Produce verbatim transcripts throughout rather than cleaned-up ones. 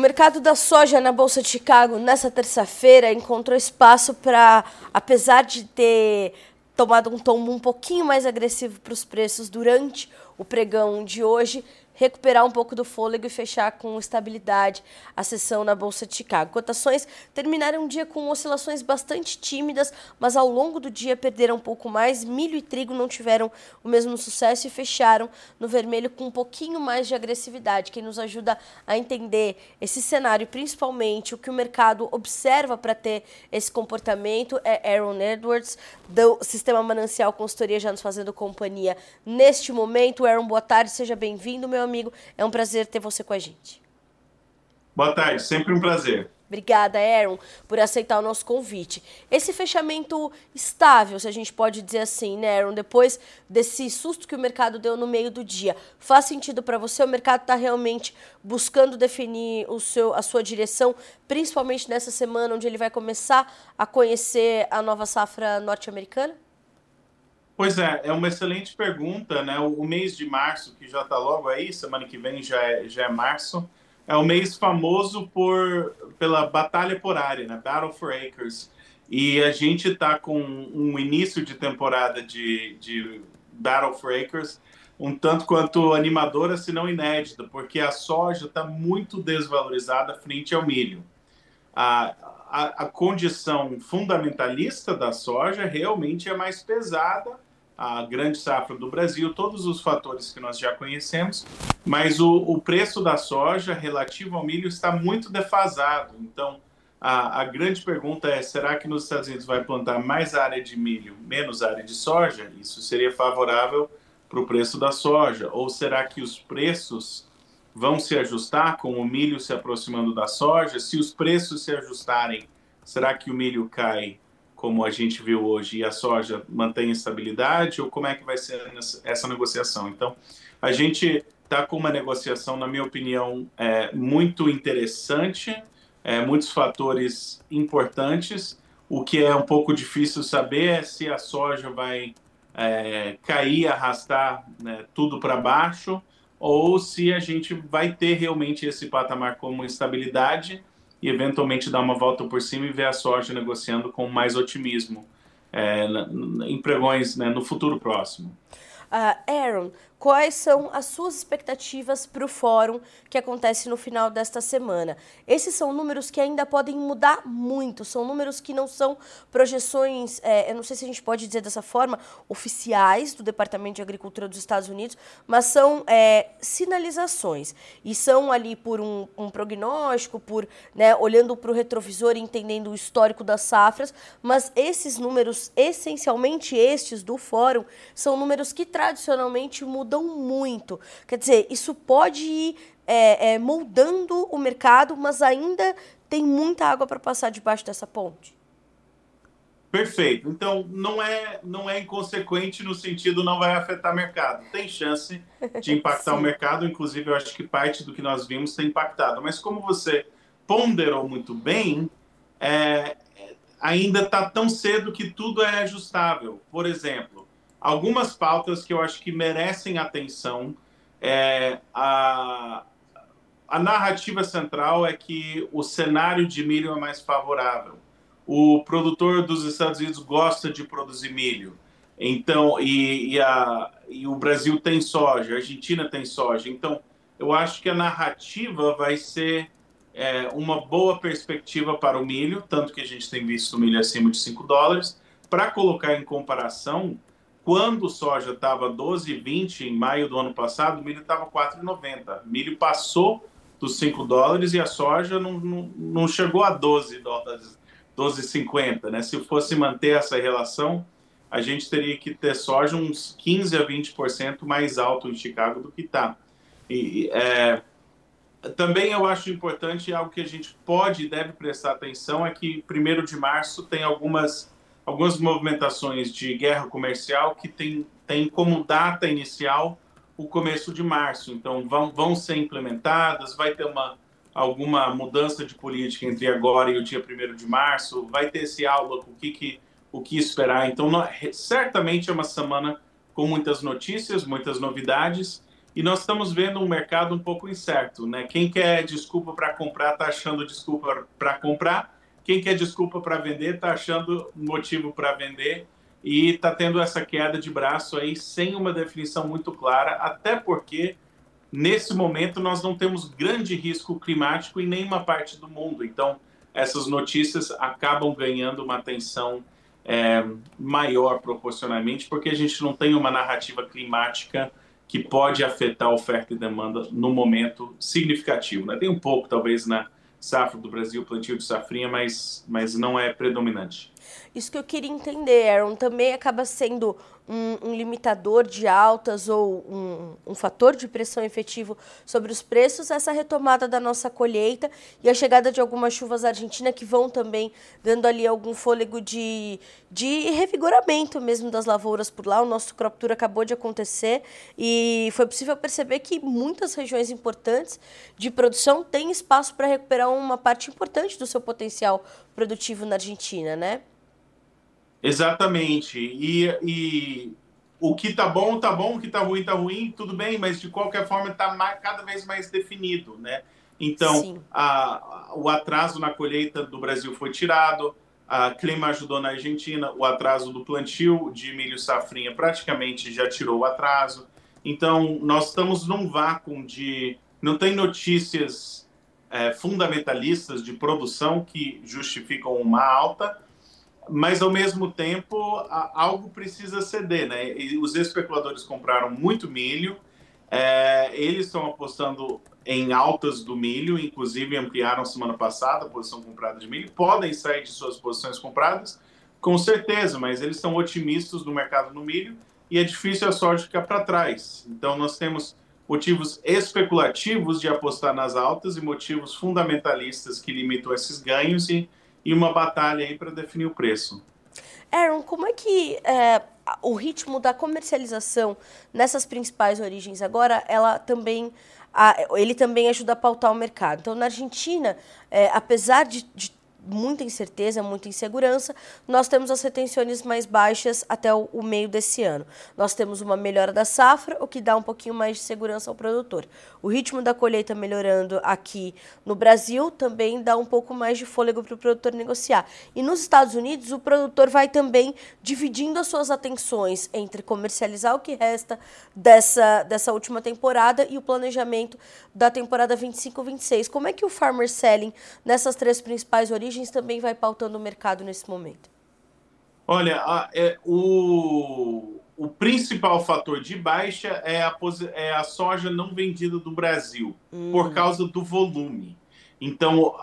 mercado da soja na Bolsa de Chicago nessa terça-feira encontrou espaço para, apesar de ter tomado um tombo um pouquinho mais agressivo para os preços durante o pregão de hoje, recuperar um pouco do fôlego e fechar com estabilidade a sessão na Bolsa de Chicago. Cotações terminaram o dia com oscilações bastante tímidas, mas ao longo do dia perderam um pouco mais. Milho e trigo não tiveram o mesmo sucesso e fecharam no vermelho com um pouquinho mais de agressividade. Quem nos ajuda a entender esse cenário, principalmente o que o mercado observa para ter esse comportamento, é Aaron Edwards, do Sistema Manancial Consultoria, já nos fazendo companhia neste momento. Aaron, boa tarde, seja bem-vindo, meu amigo. É um prazer ter você com a gente. Boa tarde, sempre um prazer. Obrigada, Aaron, por aceitar o nosso convite. Esse fechamento estável, se a gente pode dizer assim, né, Aaron, depois desse susto que o mercado deu no meio do dia, faz sentido para você? O mercado está realmente buscando definir o seu, a sua direção, principalmente nessa semana, onde ele vai começar a conhecer a nova safra norte-americana? Pois é, é uma excelente pergunta, né? O, o mês de março, que já está logo aí, semana que vem já é, já é março, é um mês famoso por, pela batalha por área, né? Battle for Acres. E a gente está com um início de temporada de, de Battle for Acres um tanto quanto animadora, se não inédita, porque a soja está muito desvalorizada frente ao milho. A, a, a condição fundamentalista da soja realmente é mais pesada, a grande safra do Brasil, todos os fatores que nós já conhecemos, mas o, o preço da soja relativo ao milho está muito defasado. Então, a, a grande pergunta é, será que nos Estados Unidos vai plantar mais área de milho, menos área de soja? Isso seria favorável para o preço da soja. Ou será que os preços vão se ajustar com o milho se aproximando da soja? Se os preços se ajustarem, será que o milho cai como a gente viu hoje e a soja mantém estabilidade? Ou como é que vai ser essa negociação? Então, a gente está com uma negociação, na minha opinião, é, muito interessante, é, muitos fatores importantes. O que é um pouco difícil saber é se a soja vai é, cair, arrastar, né, tudo para baixo, ou se a gente vai ter realmente esse patamar como estabilidade e eventualmente dar uma volta por cima e ver a soja negociando com mais otimismo é, em pregões, né, no futuro próximo. Uh, Aaron, quais são as suas expectativas para o fórum que acontece no final desta semana? Esses são números que ainda podem mudar muito, são números que não são projeções, é, eu não sei se a gente pode dizer dessa forma, oficiais do Departamento de Agricultura dos Estados Unidos, mas são é, sinalizações, e são ali por um, um prognóstico, por, né, olhando para o retrovisor e entendendo o histórico das safras, mas esses números, essencialmente estes do fórum, são números que tradicionalmente mudam muito. Quer dizer, isso pode ir é, é, moldando o mercado, mas ainda tem muita água para passar debaixo dessa ponte. Perfeito. Então, não é, não é inconsequente no sentido não vai afetar o mercado. Tem chance de impactar o mercado, inclusive eu acho que parte do que nós vimos tem impactado. Mas como você ponderou muito bem, é, ainda está tão cedo que tudo é ajustável. Por exemplo, algumas pautas que eu acho que merecem atenção. É, a, a narrativa central é que o cenário de milho é mais favorável. O produtor dos Estados Unidos gosta de produzir milho. Então, e, e, a, e o Brasil tem soja, a Argentina tem soja. Então, eu acho que a narrativa vai ser é, uma boa perspectiva para o milho, tanto que a gente tem visto o milho acima de cinco dólares. Para colocar em comparação, quando o soja estava doze e vinte em maio do ano passado, o milho estava quatro e noventa. Milho passou dos cinco dólares e a soja não, não, não chegou a doze dólares, doze e cinquenta, né? Se fosse manter essa relação, a gente teria que ter soja uns quinze a vinte por cento mais alto em Chicago do que está. E é, também eu acho importante, algo que a gente pode e deve prestar atenção, é que primeiro de março tem algumas algumas movimentações de guerra comercial que tem, tem como data inicial o começo de março. Então, vão, vão ser implementadas, vai ter uma, alguma mudança de política entre agora e o dia primeiro de março, vai ter esse outlook, o que, que, o que esperar. Então, não, certamente é uma semana com muitas notícias, muitas novidades, e nós estamos vendo um mercado um pouco incerto, né? Quem quer desculpa para comprar está achando desculpa para comprar, quem quer desculpa para vender está achando motivo para vender, e está tendo essa queda de braço aí sem uma definição muito clara, até porque nesse momento nós não temos grande risco climático em nenhuma parte do mundo. Então, essas notícias acabam ganhando uma atenção é, maior proporcionalmente, porque a gente não tem uma narrativa climática que pode afetar a oferta e demanda no momento significativo, né? Tem um pouco, talvez, na safra do Brasil, plantio de safrinha, mas, mas não é predominante. Isso que eu queria entender, Aaron, também acaba sendo um, um limitador de altas ou um, um fator de pressão efetivo sobre os preços, essa retomada da nossa colheita e a chegada de algumas chuvas argentinas que vão também dando ali algum fôlego de, de revigoramento mesmo das lavouras por lá. O nosso crop tour acabou de acontecer e foi possível perceber que muitas regiões importantes de produção têm espaço para recuperar uma parte importante do seu potencial produtivo na Argentina, né? Exatamente. E, e o que tá bom, tá bom, o que tá ruim, tá ruim, tudo bem, mas de qualquer forma está cada vez mais definido, né? Então, Sim. a, o atraso na colheita do Brasil foi tirado, a clima ajudou na Argentina, o atraso do plantio de milho safrinha praticamente já tirou o atraso. Então, nós estamos num vácuo de... Não tem notícias é, fundamentalistas de produção que justificam uma alta, mas ao mesmo tempo algo precisa ceder, né? E os especuladores compraram muito milho, é, eles estão apostando em altas do milho, inclusive ampliaram semana passada a posição comprada de milho, podem sair de suas posições compradas, com certeza, mas eles são otimistas no mercado no milho e é difícil a soja ficar para trás. Então nós temos motivos especulativos de apostar nas altas e motivos fundamentalistas que limitam esses ganhos e e uma batalha aí para definir o preço. Aaron, como é que é, o ritmo da comercialização nessas principais origens agora, ela também, a, ele também ajuda a pautar o mercado? Então, na Argentina, é, apesar de, de muita incerteza, muita insegurança, nós temos as retenções mais baixas até o, o meio desse ano. Nós temos uma melhora da safra, o que dá um pouquinho mais de segurança ao produtor. O ritmo da colheita melhorando aqui no Brasil também dá um pouco mais de fôlego para o produtor negociar. E nos Estados Unidos, o produtor vai também dividindo as suas atenções entre comercializar o que resta dessa, dessa última temporada e o planejamento da temporada vinte e cinco vinte e seis. Como é que o Farmer Selling, nessas três principais origens, também vai pautando o mercado nesse momento? Olha, a, é, o, o principal fator de baixa é a, é a soja não vendida do Brasil, hum. por causa do volume. Então,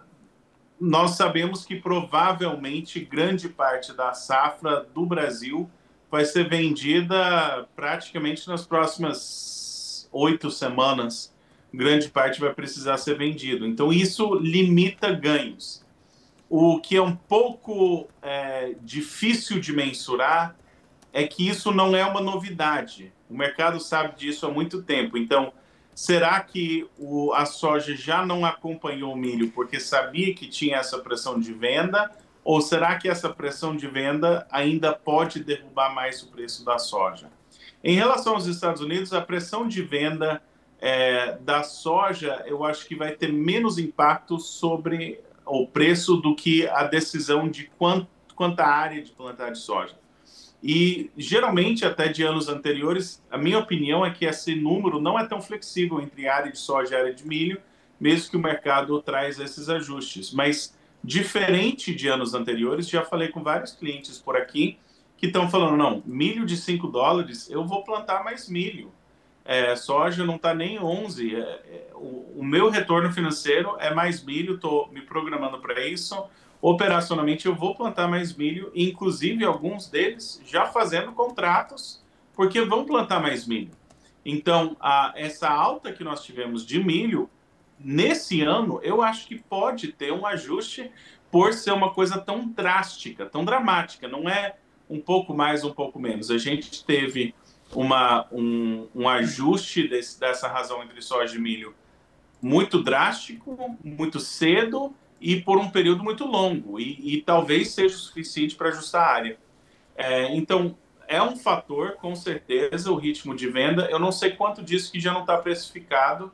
nós sabemos que provavelmente grande parte da safra do Brasil vai ser vendida praticamente nas próximas oito semanas. Grande parte vai precisar ser vendido. Então, isso limita ganhos. O que é um pouco é, difícil de mensurar é que isso não é uma novidade. O mercado sabe disso há muito tempo. Então, será que o, a soja já não acompanhou o milho porque sabia que tinha essa pressão de venda? Ou será que essa pressão de venda ainda pode derrubar mais o preço da soja? Em relação aos Estados Unidos, a pressão de venda é, da soja, eu acho que vai ter menos impacto sobre o preço do que a decisão de quant, quanta área de plantar de soja. E, geralmente, até de anos anteriores, a minha opinião é que esse número não é tão flexível entre área de soja e área de milho, mesmo que o mercado traz esses ajustes. Mas, diferente de anos anteriores, já falei com vários clientes por aqui que estão falando, não, milho de cinco dólares, eu vou plantar mais milho. É, soja não está nem onze. É, é, o, o meu retorno financeiro é mais milho, estou me programando para isso. Operacionalmente, eu vou plantar mais milho, inclusive alguns deles já fazendo contratos, porque vão plantar mais milho. Então, a, essa alta que nós tivemos de milho, nesse ano, eu acho que pode ter um ajuste por ser uma coisa tão drástica, tão dramática. Não é um pouco mais, um pouco menos. A gente teve uma, um, um ajuste desse, dessa razão entre soja e milho muito drástico, muito cedo e por um período muito longo. E, e talvez seja o suficiente para ajustar a área. É, então, é um fator, com certeza, o ritmo de venda. Eu não sei quanto disso que já não está precificado,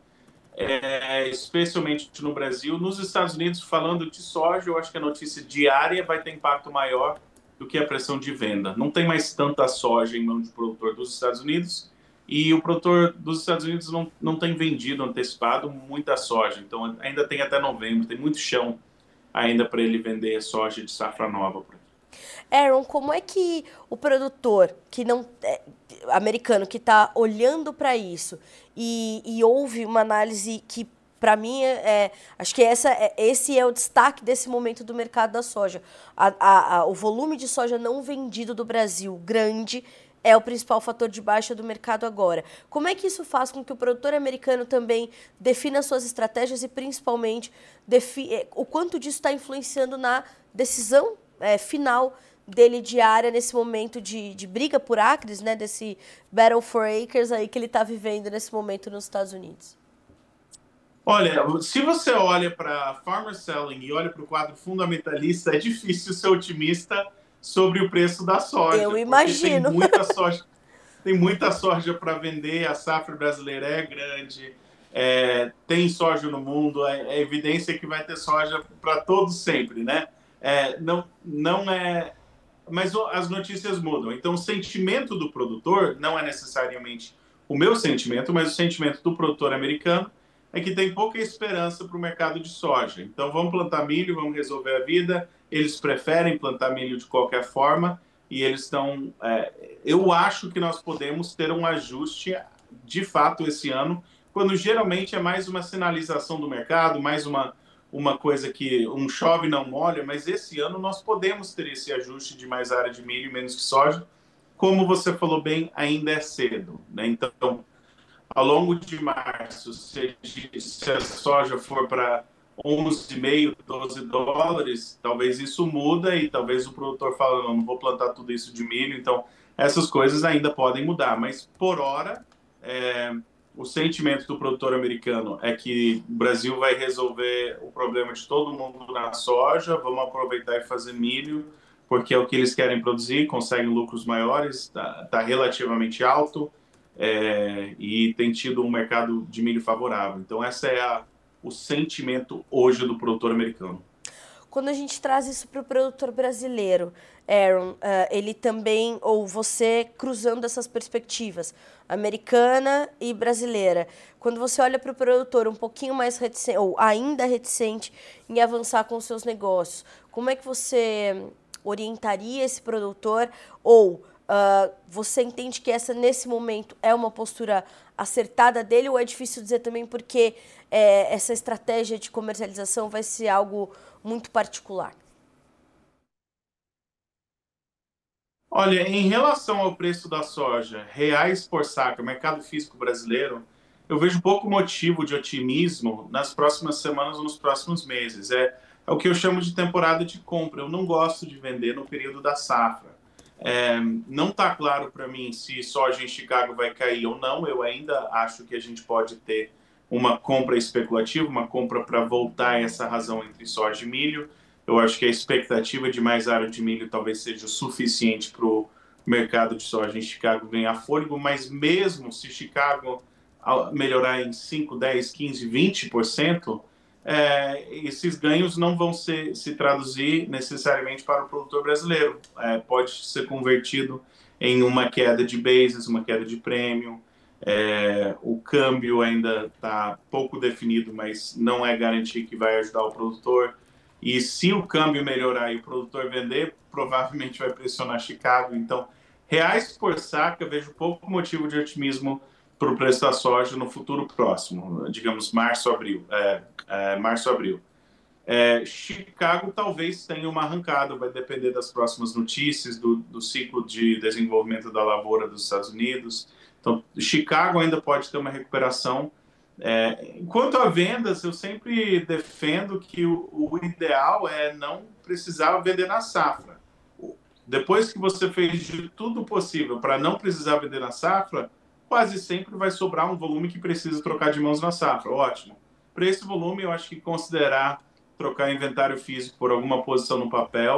é, especialmente no Brasil. Nos Estados Unidos, falando de soja, eu acho que a notícia diária vai ter impacto maior do que a pressão de venda. Não tem mais tanta soja em mão de produtor dos Estados Unidos e o produtor dos Estados Unidos não, não tem vendido antecipado muita soja. Então, ainda tem até novembro, tem muito chão ainda para ele vender soja de safra nova por aqui. Aaron, como é que o produtor que não é, americano que está olhando para isso e, e houve uma análise que para mim é, é, acho que essa é, esse é o destaque desse momento do mercado da soja. A, a, a, o volume de soja não vendido do Brasil grande é o principal fator de baixa do mercado agora. Como é que isso faz com que o produtor americano também defina suas estratégias e principalmente defi o quanto disso está influenciando na decisão é, final dele diária nesse momento de, de briga por acres, né, desse battle for acres aí que ele está vivendo nesse momento nos Estados Unidos? Olha, se você olha para Farmer Selling e olha para o quadro fundamentalista, é difícil ser otimista sobre o preço da soja. Eu imagino. Porque tem muita soja, tem muita soja para vender, a safra brasileira é grande, é, tem soja no mundo, é, é evidência que vai ter soja para todos sempre, né? É, não, não é... Mas as notícias mudam. Então, o sentimento do produtor não é necessariamente o meu sentimento, mas o sentimento do produtor americano é que tem pouca esperança para o mercado de soja. Então, vamos plantar milho, vamos resolver a vida. Eles preferem plantar milho de qualquer forma e eles estão... É, eu acho que nós podemos ter um ajuste, de fato, esse ano, quando geralmente é mais uma sinalização do mercado, mais uma, uma coisa que um chove não molha, mas esse ano nós podemos ter esse ajuste de mais área de milho, menos que soja. Como você falou bem, ainda é cedo, né? Então, ao longo de março, se, se a soja for para onze vírgula cinco, doze dólares, talvez isso muda e talvez o produtor fale, não, não vou plantar tudo isso de milho. Então, essas coisas ainda podem mudar. Mas, por hora, é, o sentimento do produtor americano é que o Brasil vai resolver o problema de todo mundo na soja, vamos aproveitar e fazer milho, porque é o que eles querem produzir, conseguem lucros maiores, está tá relativamente alto. É, e tem tido um mercado de milho favorável. Então, esse é a, o sentimento hoje do produtor americano. Quando a gente traz isso para o produtor brasileiro, Aaron, uh, ele também, ou você cruzando essas perspectivas, americana e brasileira, quando você olha para o produtor um pouquinho mais reticente, ou ainda reticente em avançar com os seus negócios, como é que você orientaria esse produtor ou Uh, você entende que essa, nesse momento, é uma postura acertada dele ou é difícil dizer também porque é, essa estratégia de comercialização vai ser algo muito particular? Olha, em relação ao preço da soja, reais por saca, mercado físico brasileiro, eu vejo pouco motivo de otimismo nas próximas semanas ou nos próximos meses. É, é o que eu chamo de temporada de compra. Eu não gosto de vender no período da safra. É, não está claro para mim se soja em Chicago vai cair ou não. Eu ainda acho que a gente pode ter uma compra especulativa, uma compra para voltar essa razão entre soja e milho. Eu acho que a expectativa de mais área de milho talvez seja o suficiente para o mercado de soja em Chicago ganhar fôlego, mas mesmo se Chicago melhorar em cinco, dez, quinze, vinte por cento, É, esses ganhos não vão ser, se traduzir necessariamente para o produtor brasileiro. É, pode ser convertido em uma queda de bases, uma queda de prêmio. É, o câmbio ainda está pouco definido, mas não é garantia que vai ajudar o produtor. E se o câmbio melhorar e o produtor vender, provavelmente vai pressionar Chicago. Então, reais por saca, vejo pouco motivo de otimismo para o preço da soja no futuro próximo, digamos março, abril. É, é, março, abril. É, Chicago talvez tenha uma arrancada, vai depender das próximas notícias, do, do ciclo de desenvolvimento da lavoura dos Estados Unidos. Então, Chicago ainda pode ter uma recuperação. É, quanto a vendas, eu sempre defendo que o, o ideal é não precisar vender na safra. Depois que você fez de tudo possível para não precisar vender na safra, quase sempre vai sobrar um volume que precisa trocar de mãos na safra. Ótimo. Para esse volume, eu acho que considerar trocar inventário físico por alguma posição no papel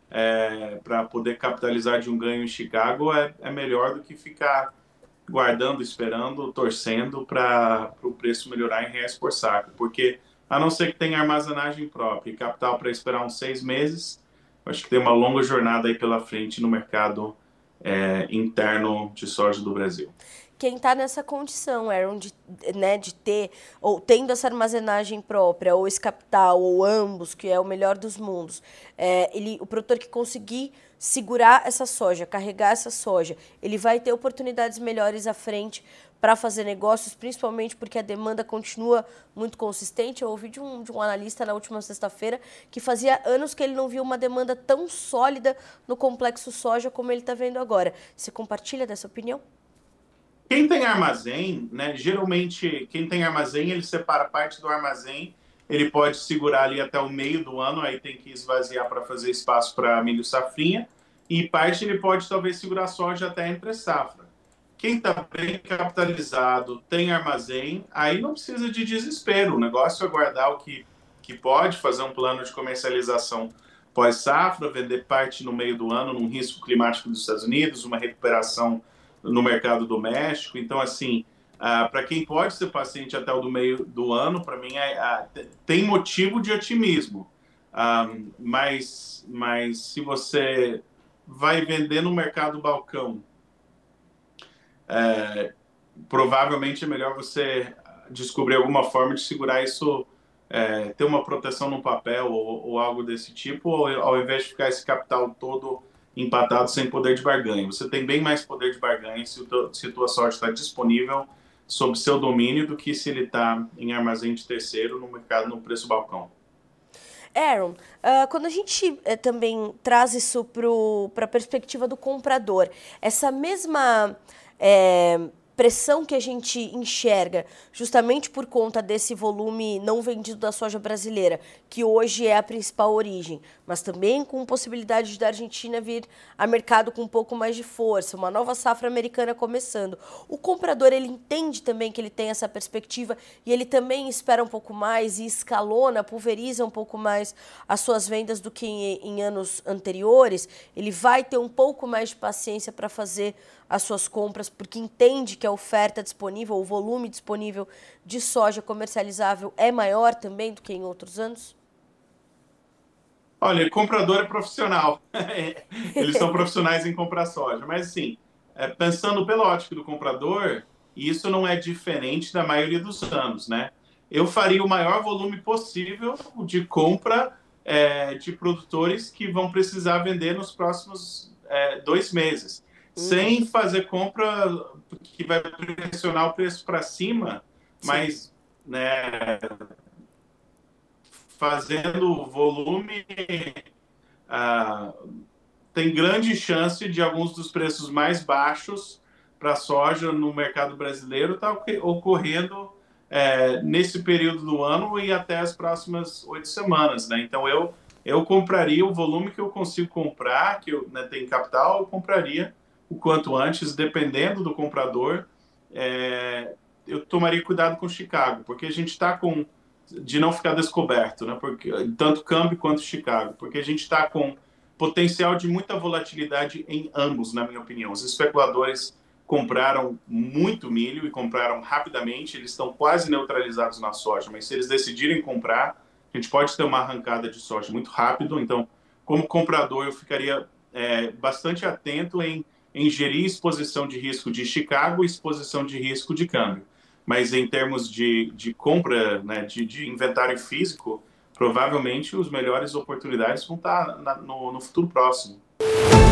é, para poder capitalizar de um ganho em Chicago é, é melhor do que ficar guardando, esperando, torcendo para o preço melhorar em reais por saco. Porque, a não ser que tenha armazenagem própria e capital para esperar uns seis meses, acho que tem uma longa jornada aí pela frente no mercado é, interno de soja do Brasil. Quem está nessa condição, Aaron, de, né, de ter, ou tendo essa armazenagem própria, ou esse capital, ou ambos, que é o melhor dos mundos, é, ele, o produtor que conseguir segurar essa soja, carregar essa soja, ele vai ter oportunidades melhores à frente para fazer negócios, principalmente porque a demanda continua muito consistente. Eu ouvi de um, de um analista na última sexta-feira que fazia anos que ele não via uma demanda tão sólida no complexo soja como ele está vendo agora. Você compartilha dessa opinião? Quem tem armazém, né, geralmente quem tem armazém, ele separa parte do armazém, ele pode segurar ali até o meio do ano, aí tem que esvaziar para fazer espaço para milho safrinha, e parte ele pode talvez segurar soja até entre safra. Quem está bem capitalizado, tem armazém, aí não precisa de desespero, o negócio é guardar o que, que pode, fazer um plano de comercialização pós-safra, vender parte no meio do ano num risco climático dos Estados Unidos, uma recuperação no mercado doméstico. Então, assim, uh, para quem pode ser paciente até o do meio do ano, para mim é, uh, tem motivo de otimismo. Um, mas, mas se você vai vender no mercado balcão, é, provavelmente é melhor você descobrir alguma forma de segurar isso, é, ter uma proteção no papel ou, ou algo desse tipo, ou, ao invés de ficar esse capital todo empatado sem poder de barganha. Você tem bem mais poder de barganha se, o, se a tua sorte está disponível sob seu domínio do que se ele está em armazém de terceiro no mercado, no preço balcão. Aaron, uh, quando a gente uh, também traz isso para a perspectiva do comprador, essa mesma é, pressão que a gente enxerga justamente por conta desse volume não vendido da soja brasileira, que hoje é a principal origem, mas também com possibilidade da Argentina vir a mercado com um pouco mais de força, uma nova safra americana começando. O comprador, ele entende também que ele tem essa perspectiva e ele também espera um pouco mais e escalona, pulveriza um pouco mais as suas vendas do que em, em anos anteriores. Ele vai ter um pouco mais de paciência para fazer as suas compras, porque entende que a oferta disponível, o volume disponível de soja comercializável é maior também do que em outros anos? Olha, comprador é profissional. Eles são profissionais em comprar soja. Mas, assim, é, pensando pela ótica do comprador, isso não é diferente da maioria dos anos, né? Eu faria o maior volume possível de compra é, de produtores que vão precisar vender nos próximos é, dois meses. Sem fazer compra que vai pressionar o preço para cima, sim, mas né, fazendo volume, ah, tem grande chance de alguns dos preços mais baixos para a soja no mercado brasileiro estar tá ocorrendo é, nesse período do ano e até as próximas oito semanas. Né? Então, eu, eu compraria o volume que eu consigo comprar, que eu né, tenho capital, eu compraria o quanto antes, dependendo do comprador. É, eu tomaria cuidado com Chicago, porque a gente está com, de não ficar descoberto, né? Porque, tanto câmbio quanto Chicago, porque a gente está com potencial de muita volatilidade em ambos, na minha opinião. Os especuladores compraram muito milho e compraram rapidamente, eles estão quase neutralizados na soja, mas se eles decidirem comprar, a gente pode ter uma arrancada de soja muito rápido. Então, como comprador, eu ficaria é, bastante atento em em gerir exposição de risco de Chicago e exposição de risco de câmbio. Mas em termos de, de compra, né, de, de inventário físico, provavelmente as melhores oportunidades vão estar na, no, no futuro próximo.